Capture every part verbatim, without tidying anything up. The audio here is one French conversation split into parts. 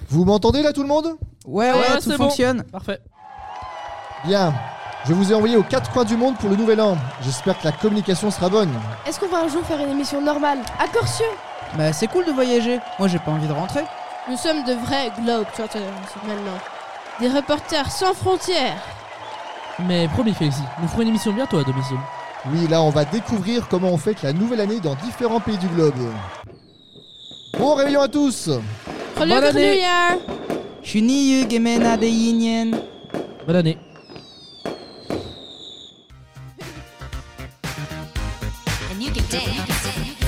Vous m'entendez là tout le monde ? Ouais, ouais, ouais, tout c'est fonctionne. Bon. Parfait. Bien. Je vous ai envoyé aux quatre coins du monde pour le nouvel an. J'espère que la communication sera bonne. Est-ce qu'on va un jour faire une émission normale à Corsieux? Bah c'est cool de voyager. Moi j'ai pas envie de rentrer. Nous sommes de vrais globetrotters maintenant. Des reporters sans frontières. Mais promis Félicie, nous ferons une émission bientôt à domicile. Oui, là on va découvrir comment on fête la nouvelle année dans différents pays du globe. Bon réveillon à tous. Gelukkig année. nieuwjaar. Shuniyu gemena de yinyen. Bonne année. And you can dance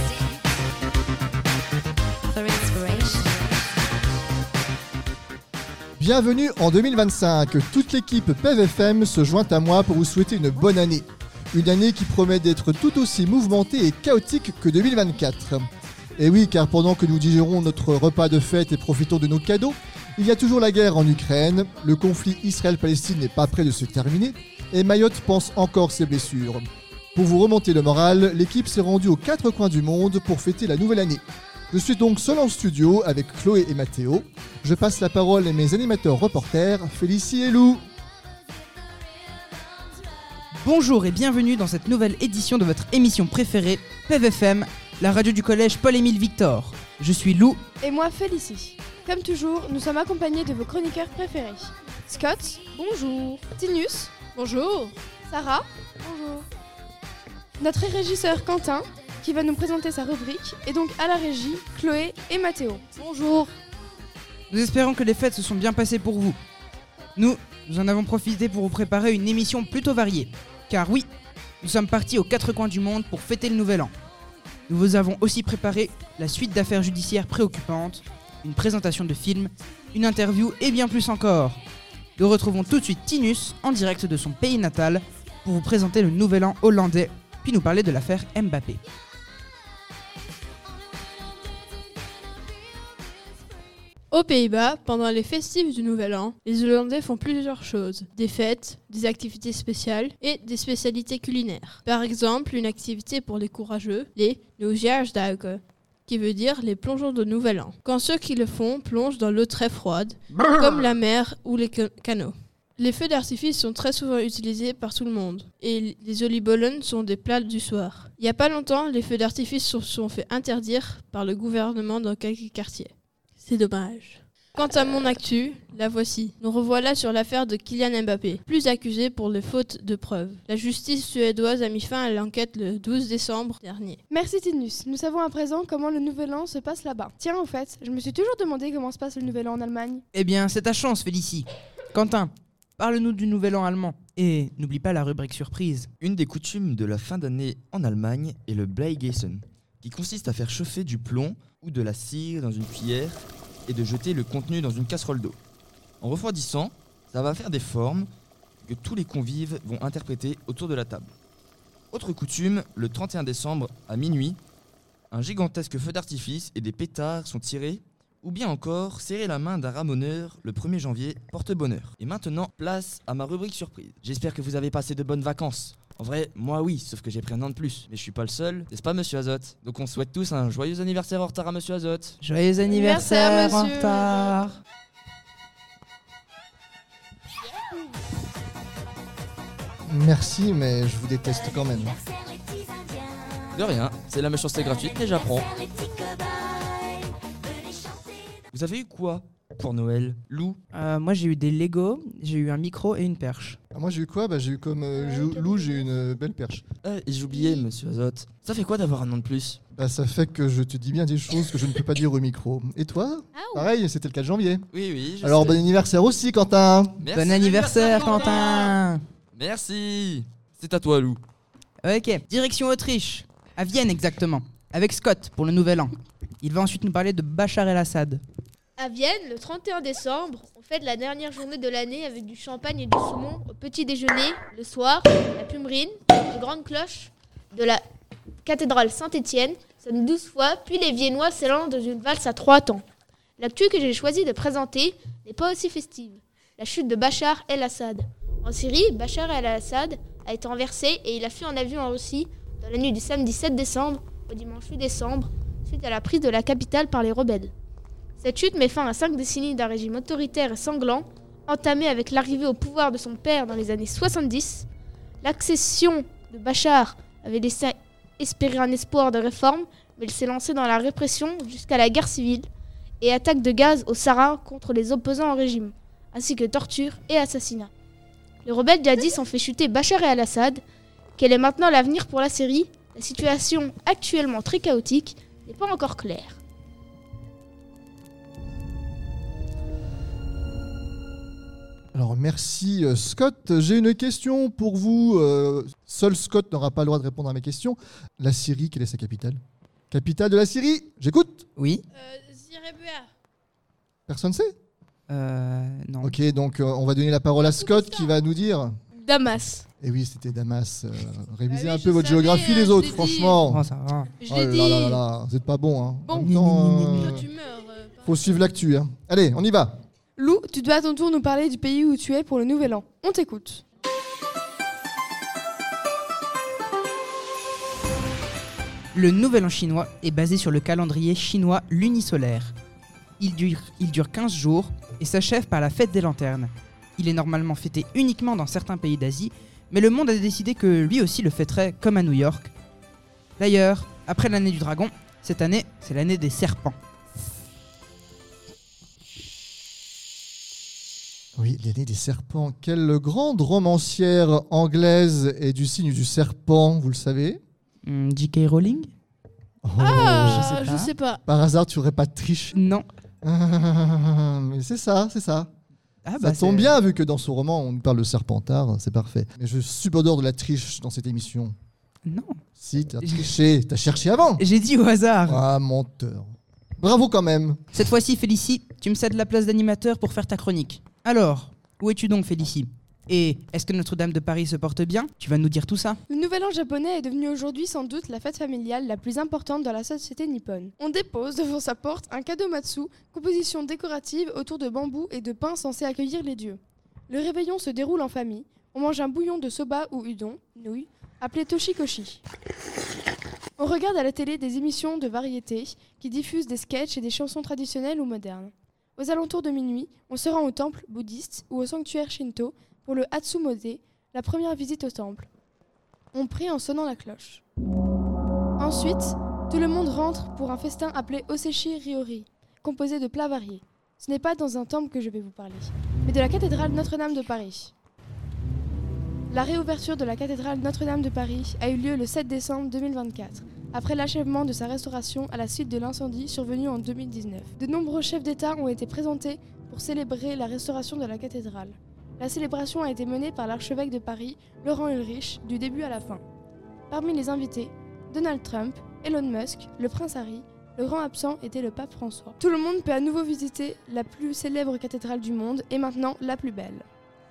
for inspiration. Bienvenue en deux mille vingt-cinq. Toute l'équipe P E V F M se joint à moi pour vous souhaiter une bonne année. Une année qui promet d'être tout aussi mouvementée et chaotique que deux mille vingt-quatre. Et oui, car pendant que nous digérons notre repas de fête et profitons de nos cadeaux, il y a toujours la guerre en Ukraine, le conflit Israël-Palestine n'est pas près de se terminer, et Mayotte pense encore ses blessures. Pour vous remonter le moral, l'équipe s'est rendue aux quatre coins du monde pour fêter la nouvelle année. Je suis donc seul en studio avec Chloé et Mathéo. Je passe la parole à mes animateurs reporters, Félicie et Lou. Bonjour et bienvenue dans cette nouvelle édition de votre émission préférée, P V F M, la radio du collège Paul-Émile Victor. Je suis Lou. Et moi, Félicie. Comme toujours, nous sommes accompagnés de vos chroniqueurs préférés. Scott, bonjour. Tinus, Bonjour. Sarah, bonjour. Notre régisseur Quentin, qui va nous présenter sa rubrique, et donc à la régie, Chloé et Mathéo. Bonjour. Nous espérons que les fêtes se sont bien passées pour vous. Nous, nous en avons profité pour vous préparer une émission plutôt variée. Car oui, nous sommes partis aux quatre coins du monde pour fêter le nouvel an. Nous vous avons aussi préparé la suite d'affaires judiciaires préoccupantes, une présentation de films, une interview et bien plus encore. Nous retrouvons tout de suite Tinus en direct de son pays natal pour vous présenter le nouvel an hollandais, puis nous parler de l'affaire Mbappé. Aux Pays-Bas, pendant les festifs du Nouvel An, les Hollandais font plusieurs choses. Des fêtes, des activités spéciales et des spécialités culinaires. Par exemple, une activité pour les courageux, les Nieuwjaarsduiken, qui veut dire les plongeons de Nouvel An. Quand ceux qui le font plongent dans l'eau très froide, comme la mer ou les canaux. Les feux d'artifice sont très souvent utilisés par tout le monde. Et les oliebollen sont des plats du soir. Il n'y a pas longtemps, les feux d'artifice se sont fait interdire par le gouvernement dans quelques quartiers. C'est dommage. Quant à mon actu, la voici. Nous revoilà sur l'affaire de Kylian Mbappé, plus accusé pour les fautes de preuves. La justice suédoise a mis fin à l'enquête le douze décembre dernier. Merci Tinus, nous savons à présent comment le nouvel an se passe là-bas. Tiens, au fait, je me suis toujours demandé comment se passe le nouvel an en Allemagne. Eh bien, c'est ta chance, Félicie. Quentin, parle-nous du nouvel an allemand. Et n'oublie pas la rubrique surprise. Une des coutumes de la fin d'année en Allemagne est le Bleigießen, qui consiste à faire chauffer du plomb ou de la cire dans une cuillère et de jeter le contenu dans une casserole d'eau. En refroidissant, ça va faire des formes que tous les convives vont interpréter autour de la table. Autre coutume, le trente et un décembre à minuit, un gigantesque feu d'artifice et des pétards sont tirés, ou bien encore serrer la main d'un ramoneur le premier janvier porte bonheur. Et maintenant, place à ma rubrique surprise. J'espère que vous avez passé de bonnes vacances. En vrai, moi oui, sauf que j'ai pris un an de plus. Mais je suis pas le seul, n'est-ce pas Monsieur Azote? Donc on souhaite tous un joyeux anniversaire en retard à Monsieur Azote. Joyeux anniversaire Anniversaire, en monsieur. retard. Merci, mais je vous déteste quand même. De rien, c'est la méchanceté gratuite, mais j'apprends. Vous avez eu quoi pour Noël, Lou? Euh, moi j'ai eu des Lego, j'ai eu un micro et une perche. Ah, moi j'ai eu quoi? Bah j'ai eu comme euh, j'ai- Lou, j'ai eu une euh, belle perche. Ah, et j'ai oublié, Monsieur Azote. Ça fait quoi d'avoir un an de plus? Bah ça fait que je te dis bien des choses que je ne peux pas dire au micro. Et toi? Pareil, c'était le quatre janvier. Oui, oui, je Alors sais. bon anniversaire aussi Quentin. Merci, Bon anniversaire Quentin. Merci. C'est à toi, Lou. Ok, direction Autriche, à Vienne exactement, avec Scott pour le nouvel an. Il va ensuite nous parler de Bachar el-Assad. À Vienne, le trente et un décembre, on fête la dernière journée de l'année avec du champagne et du saumon au petit déjeuner. Le soir, la plumerine, les grandes cloches de la cathédrale Saint-Étienne sonnent douze fois, puis les Viennois s'élancent dans une valse à trois temps. L'actu que j'ai choisi de présenter n'est pas aussi festive. La chute de Bachar el-Assad. En Syrie, Bachar el-Assad a été renversé et il a fui en avion en Russie dans la nuit du samedi sept décembre au dimanche huit décembre, suite à la prise de la capitale par les rebelles. Cette chute met fin à cinq décennies d'un régime autoritaire et sanglant, entamé avec l'arrivée au pouvoir de son père dans les années soixante-dix. L'accession de Bachar avait laissé espérer un espoir de réforme, mais il s'est lancé dans la répression jusqu'à la guerre civile et attaques de gaz au Sahara contre les opposants au régime, ainsi que torture et assassinats. Les rebelles djihadistes ont fait chuter Bachar et al-Assad. Quel est maintenant l'avenir pour la Syrie ? La situation, actuellement très chaotique, n'est pas encore claire. Alors merci euh, Scott. J'ai une question pour vous. Euh, seul Scott n'aura pas le droit de répondre à mes questions. La Syrie, quelle est sa capitale ? Capitale de la Syrie, j'écoute. Oui. Euh, Zirebua. Personne sait ? Euh. Non. Ok, donc euh, on va donner la parole à Scott qui va nous dire. Damas. Et oui, c'était Damas. Euh, révisez Ah oui, un peu je votre savais, géographie euh, les je autres, l'ai dit. franchement. Oh, ça va. Je Oh l'ai là dit. là là là, vous êtes pas bon. Hein. Bon. En même temps, euh, Toi, tu meurs. euh, par- faut suivre l'actu. Hein. Allez, on y va. Lou, tu dois à ton tour nous parler du pays où tu es pour le nouvel an. On t'écoute. Le nouvel an chinois est basé sur le calendrier chinois lunisolaire. Il dure, il dure quinze jours et s'achève par la fête des lanternes. Il est normalement fêté uniquement dans certains pays d'Asie, mais le monde a décidé que lui aussi le fêterait comme à New York. D'ailleurs, après l'année du dragon, cette année, c'est l'année des serpents. Oui, l'année des serpents. Quelle grande romancière anglaise est du signe du serpent, vous le savez ? Hmm, J K Rowling ? Oh, Ah, je sais je pas. sais pas. Par hasard, tu aurais pas triché. Non. Mais c'est ça, c'est ça. Ah Ça tombe c'est- bien, vu que dans ce roman, on nous parle de Serpentard, c'est parfait. Mais je subodore de la triche dans cette émission. Non. Si, t'as triché, t'as cherché avant. J'ai dit au hasard. Ah, menteur. Bravo quand même. Cette fois-ci, Félicie, tu me cèdes la place d'animateur pour faire ta chronique. Alors, où es-tu donc, Félicie ? Et est-ce que Notre-Dame de Paris se porte bien ? Tu vas nous dire tout ça ? Le nouvel an japonais est devenu aujourd'hui sans doute la fête familiale la plus importante dans la société nippone. On dépose devant sa porte un kadomatsu, composition décorative autour de bambou et de pain censé accueillir les dieux. Le réveillon se déroule en famille. On mange un bouillon de soba ou udon, nouilles, appelé toshikoshi. On regarde à la télé des émissions de variété qui diffusent des sketchs et des chansons traditionnelles ou modernes. Aux alentours de minuit, on se rend au temple bouddhiste ou au sanctuaire shinto pour le Hatsumode, la première visite au temple. On prie en sonnant la cloche. Ensuite, tout le monde rentre pour un festin appelé Osechi Ryori, composé de plats variés. Ce n'est pas dans un temple que je vais vous parler, mais de la cathédrale Notre-Dame de Paris. La réouverture de la cathédrale Notre-Dame de Paris a eu lieu le sept décembre deux mille vingt-quatre, après l'achèvement de sa restauration à la suite de l'incendie survenu en deux mille dix-neuf. De nombreux chefs d'État ont été présentés pour célébrer la restauration de la cathédrale. La célébration a été menée par l'archevêque de Paris, Laurent Ulrich, du début à la fin. Parmi les invités, Donald Trump, Elon Musk, le prince Harry, le grand absent était le pape François. Tout le monde peut à nouveau visiter la plus célèbre cathédrale du monde et maintenant la plus belle.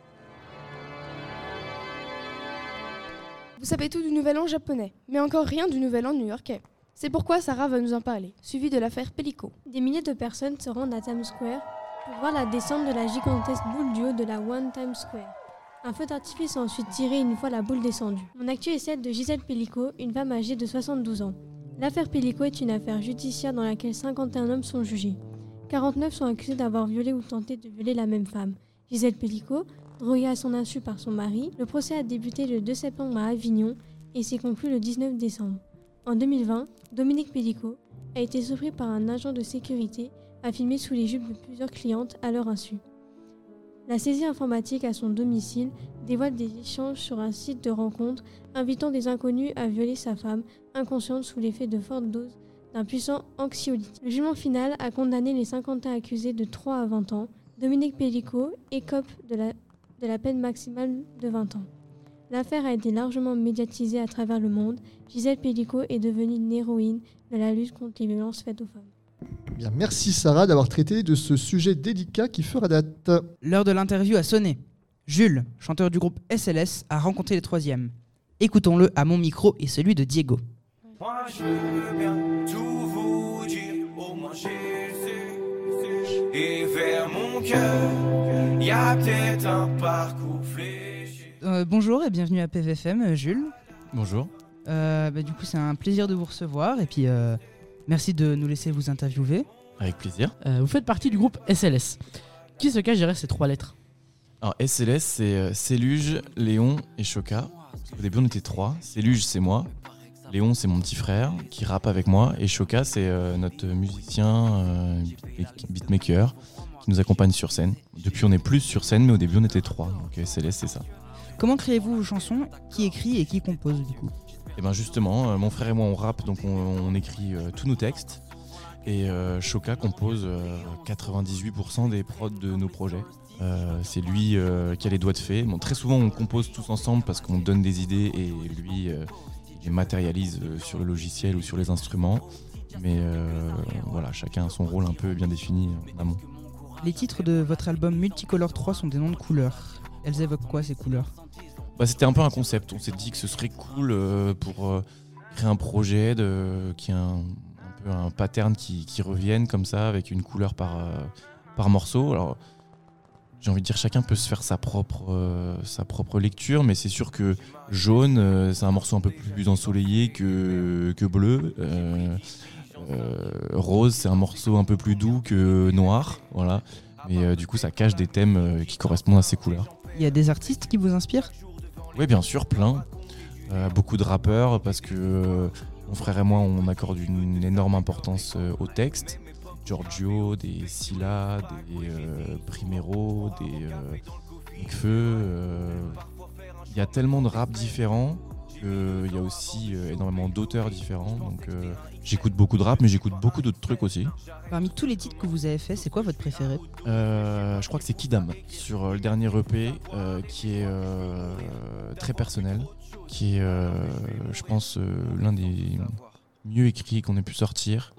Vous savez tout du nouvel an japonais, mais encore rien du nouvel an new-yorkais. C'est pourquoi Sarah va nous en parler, suivi de l'affaire Pellico. Des milliers de personnes se rendent à Times Square pour voir la descente de la gigantesque boule du haut de la One Times Square. Un feu d'artifice a ensuite tiré une fois la boule descendue. Mon actu est celle de Gisèle Pellico, une femme âgée de soixante-douze ans. L'affaire Pellico est une affaire judiciaire dans laquelle cinquante et un hommes sont jugés. quarante-neuf sont accusés d'avoir violé ou tenté de violer la même femme. Gisèle Pellico, droguée à son insu par son mari, le procès a débuté le deux septembre à Avignon et s'est conclu le dix-neuf décembre. En deux mille vingt, Dominique Pellico a été surpris par un agent de sécurité à filmer sous les jupes de plusieurs clientes à leur insu. La saisie informatique à son domicile dévoile des échanges sur un site de rencontre invitant des inconnus à violer sa femme, inconsciente sous l'effet de fortes doses d'un puissant anxiolytique. Le jugement final a condamné les cinquante et un accusés de trois à vingt ans. Dominique Pellico écope de la, de la peine maximale de vingt ans. L'affaire a été largement médiatisée à travers le monde. Gisèle Pellico est devenue une héroïne de la lutte contre les violences faites aux femmes. Bien, merci Sarah d'avoir traité de ce sujet délicat qui fera date. L'heure de l'interview a sonné. Jules, chanteur du groupe S L S, a rencontré les troisièmes. Écoutons-le à mon micro et celui de Diego. Moi je veux bien tout vous dire, au moins j'ai su. Et vers mon cœur, y a peut-être un parcours fléché. Euh, bonjour et bienvenue à P V F M, Jules. Bonjour. Euh, bah, du coup, c'est un plaisir de vous recevoir et puis euh, merci de nous laisser vous interviewer. Avec plaisir. Euh, vous faites partie du groupe S L S. Qui se cache derrière ces trois lettres? Alors S L S, c'est euh, Céluge, Léon et Choca. Au début, on était trois. Céluge, c'est moi. Léon, c'est mon petit frère qui rappe avec moi. Et Choca, c'est euh, notre musicien, euh, beatmaker, qui nous accompagne sur scène. Depuis, on n'est plus sur scène, mais au début, on était trois. Donc S L S, c'est ça. Comment créez-vous vos chansons? Qui écrit et qui compose du coup? Et bien justement, euh, mon frère et moi, on rappe, donc on, on écrit euh, tous nos textes. Et euh, Choca compose euh, quatre-vingt-dix-huit pour cent des prods de nos projets. Euh, c'est lui euh, qui a les doigts de fée. Bon, très souvent, on compose tous ensemble parce qu'on donne des idées et lui, euh, il les matérialise euh, sur le logiciel ou sur les instruments. Mais euh, voilà, chacun a son rôle un peu bien défini en amont. Les titres de votre album Multicolor trois sont des noms de couleurs. Elles évoquent quoi ces couleurs? Bah, c'était un peu un concept. On s'est dit que ce serait cool euh, pour euh, créer un projet de, qui a un, un peu un pattern qui, qui revienne comme ça, avec une couleur par, euh, par morceau. Alors, j'ai envie de dire, chacun peut se faire sa propre, euh, sa propre lecture, mais c'est sûr que jaune, euh, c'est un morceau un peu plus ensoleillé que, que bleu. Euh, euh, rose, c'est un morceau un peu plus doux que noir. Voilà. Mais euh, du coup, ça cache des thèmes euh, qui correspondent à ces couleurs. Il y a des artistes qui vous inspirent? Oui, bien sûr, plein. Euh, beaucoup de rappeurs, parce que euh, mon frère et moi, on accorde une, une énorme importance euh, au texte. Giorgio, des Scylla, des euh, Primero, des euh, Nekfeu. Euh, il y a tellement de rap différents qu'il y a aussi euh, énormément d'auteurs différents. Donc euh, j'écoute beaucoup de rap, mais j'écoute beaucoup d'autres trucs aussi. Parmi tous les titres que vous avez faits, c'est quoi votre préféré? euh, Je crois que c'est Kidam, sur euh, le dernier E P, euh, qui est euh, très personnel, qui est, euh, je pense, euh, l'un des mieux écrits qu'on ait pu sortir.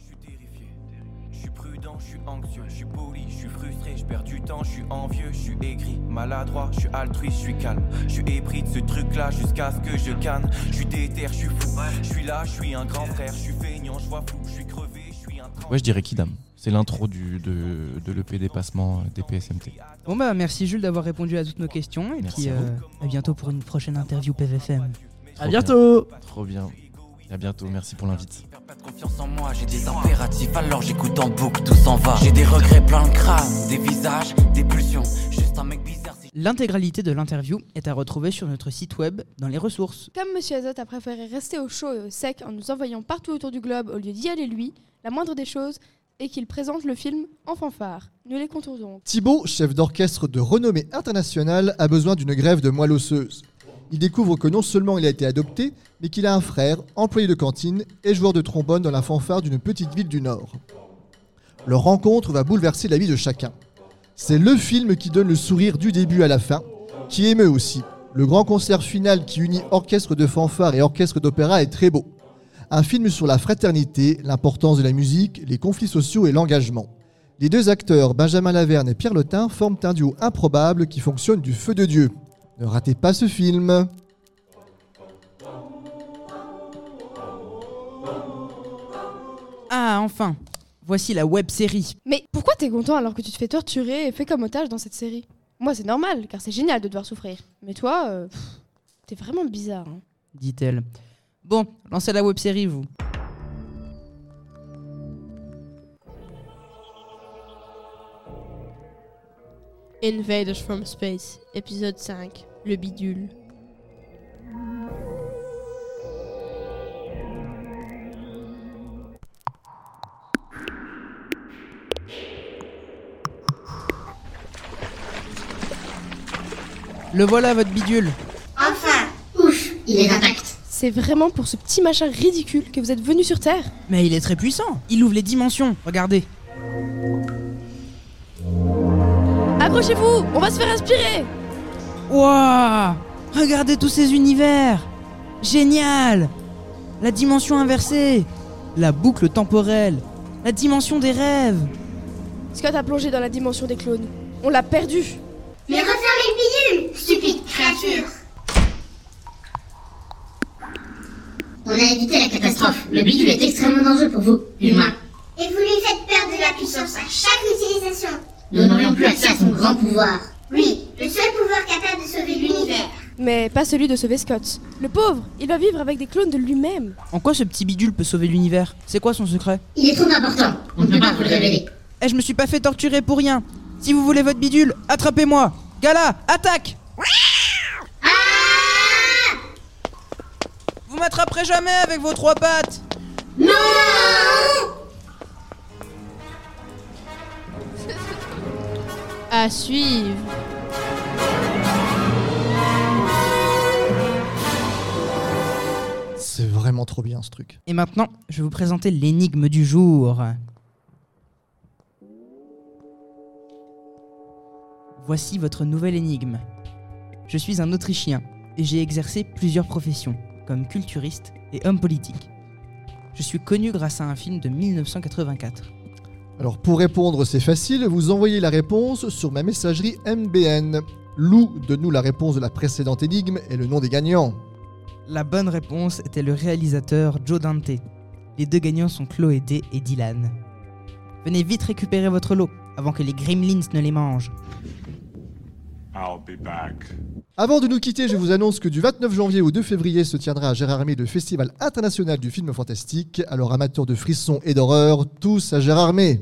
Je suis prudent, je suis anxieux, je suis poli, je suis frustré, je perds du temps, je suis envieux, je suis aigri, maladroit, je suis altruiste, je suis calme. Je suis épris de ce truc-là jusqu'à ce que je canne. Je suis déter, je suis fou, je suis là, je suis un grand frère, je suis feignant, je vois flou, je suis crevé, je suis un... Ouais, je dirais Kidam. C'est l'intro du, de, de l'E P Dépassement des P S M T. Bon bah merci Jules d'avoir répondu à toutes nos questions. Et Merci puis à vous. euh, à bientôt pour une prochaine interview P V F M. Trop À bientôt. bien. Trop bien. À bientôt, merci pour l'invite. Pas de confiance en moi, j'ai des impératifs, alors j'écoute en boucle, tout s'en va. J'ai des regrets plein le crâne, des visages, des pulsions, juste un mec bizarre. Si... L'intégralité de l'interview est à retrouver sur notre site web dans les ressources. Comme Monsieur Azote a préféré rester au chaud et au sec en nous envoyant partout autour du globe au lieu d'y aller lui, la moindre des choses est qu'il présente le film en fanfare. Nous les comptons donc. Thibaut, chef d'orchestre de renommée internationale, a besoin d'une grève de moelle osseuse. Il découvre que non seulement il a été adopté, mais qu'il a un frère, employé de cantine et joueur de trombone dans la fanfare d'une petite ville du Nord. Leur rencontre va bouleverser la vie de chacun. C'est le film qui donne le sourire du début à la fin, qui émeut aussi. Le grand concert final qui unit orchestre de fanfare et orchestre d'opéra est très beau. Un film sur la fraternité, l'importance de la musique, les conflits sociaux et l'engagement. Les deux acteurs, Benjamin Laverne et Pierre Lotin, forment un duo improbable qui fonctionne du feu de Dieu. Ne ratez pas ce film. Ah enfin, voici la web série. Mais pourquoi t'es content alors que tu te fais torturer et fait comme otage dans cette série? Moi c'est normal, car c'est génial de devoir souffrir. Mais toi, euh, pff, t'es vraiment bizarre. Hein. Dit-elle. Bon, lancez la web série vous. Invaders from Space, épisode cinq, le bidule. Le voilà votre bidule. Enfin, ouf, il est intact. C'est vraiment pour ce petit machin ridicule que vous êtes venu sur Terre? Mais il est très puissant. Il ouvre les dimensions, regardez. Accrochez-vous, on va se faire aspirer. Waouh! Regardez tous ces univers. Génial! La dimension inversée, la boucle temporelle, la dimension des rêves. Scott a plongé dans la dimension des clones. On l'a perdu. Mais refermez le bidule, stupide créature. On a évité la catastrophe. Le bidule est extrêmement dangereux pour vous, humains. Et vous lui faites perdre de la puissance à chaque utilisation. Nous n'aurions plus accès à son grand pouvoir. Oui, le seul pouvoir capable de sauver l'univers. Mais pas celui de sauver Scott. Le pauvre, il va vivre avec des clones de lui-même. En quoi ce petit bidule peut sauver l'univers? C'est quoi son secret? Il est trop important, on ne peut pas vous le révéler. Eh, je me suis pas fait torturer pour rien. Si vous voulez votre bidule, attrapez-moi. Gala, attaque! Vous m'attraperez jamais avec vos trois pattes. Non! À suivre. C'est vraiment trop bien ce truc. Et maintenant, je vais vous présenter l'énigme du jour. Voici votre nouvelle énigme. Je suis un Autrichien et j'ai exercé plusieurs professions, comme culturiste et homme politique. Je suis connu grâce à un film de mille neuf cent quatre-vingt-quatre. Alors pour répondre, c'est facile, vous envoyez la réponse sur ma messagerie M B N. Lou, donne-nous la réponse de la précédente énigme et le nom des gagnants. La bonne réponse était le réalisateur Joe Dante. Les deux gagnants sont Chloé D et Dylan. Venez vite récupérer votre lot, avant que les Gremlins ne les mangent. I'll be back. Avant de nous quitter, je vous annonce que du vingt-neuf janvier au deux février se tiendra à Gérardmer le Festival international du film fantastique. Alors amateurs de frissons et d'horreur, tous à Gérardmer.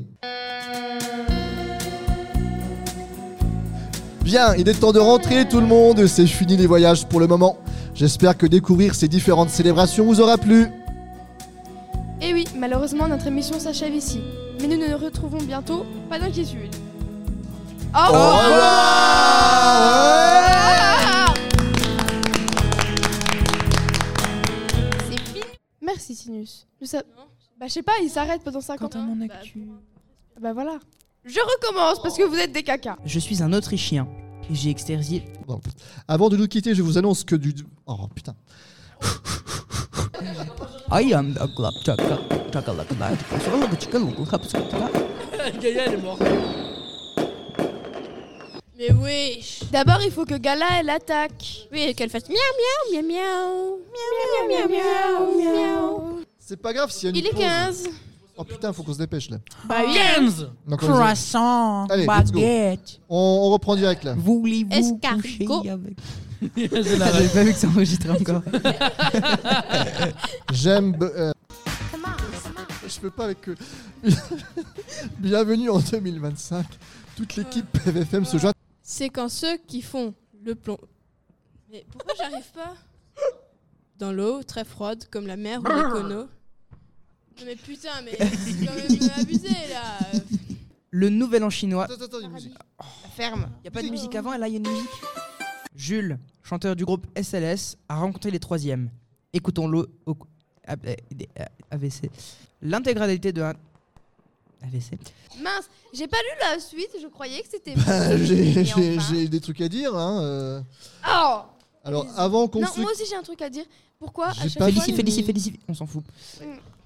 Bien, il est temps de rentrer tout le monde, c'est fini les voyages pour le moment. J'espère que découvrir ces différentes célébrations vous aura plu. Et oui, malheureusement notre émission s'achève ici. Mais nous nous retrouvons bientôt, pas d'inquiétude. Au revoir. C'est fini. Merci Sinus. Nous sa- Bah je sais pas, il s'arrête pendant cinquante ans. mon Bah, bah voilà. Je recommence parce que vous êtes des cacas. Je suis un Autrichien et j'ai extersié... Bon, avant de nous quitter, je vous annonce que du... Oh putain. I am the club Gaïa, elle est morte. Mais wesh. D'abord il faut que Gala elle attaque. Oui, qu'elle fasse miaou miaou miaou miaou miaou miaou miaou miaou. C'est pas grave s'il y a une Il est pause. quinze. Oh putain, faut qu'on se dépêche là. Bah oui. quinze. Donc, on les a- Croissant, Allez, let's go. baguette. On, on reprend direct là. Voulez-vous Escargot. coucher avec... C'est la J'avais pas vu que ça enregistrait encore. J'aime... b- euh, Je peux pas avec... euh, Bienvenue en deux mille vingt-cinq. Toute l'équipe P V F M se joint. C'est quand ceux qui font le plomb. Mais pourquoi j'arrive pas? Dans l'eau, très froide, comme la mer ou les conos. Non mais putain, mais c'est quand même abusé là. Le nouvel an chinois... Attends, attends, une musique. Ferme. Y a pas de musique avant et là y a une musique. Jules, chanteur du groupe S L S, a rencontré les troisièmes. Écoutons-le au A V C. L'intégralité de un A V C. Mince, j'ai pas lu la suite, je croyais que c'était... Bah, j'ai, Et j'ai- enfin. j'ai des trucs à dire. Hein, euh. Oh. Alors avant qu'on Non, se... moi aussi j'ai un truc à dire. Pourquoi à J'ai chaque pas fois, Félicie, dit- les- Félicie, Félicie, on s'en fout. Mm.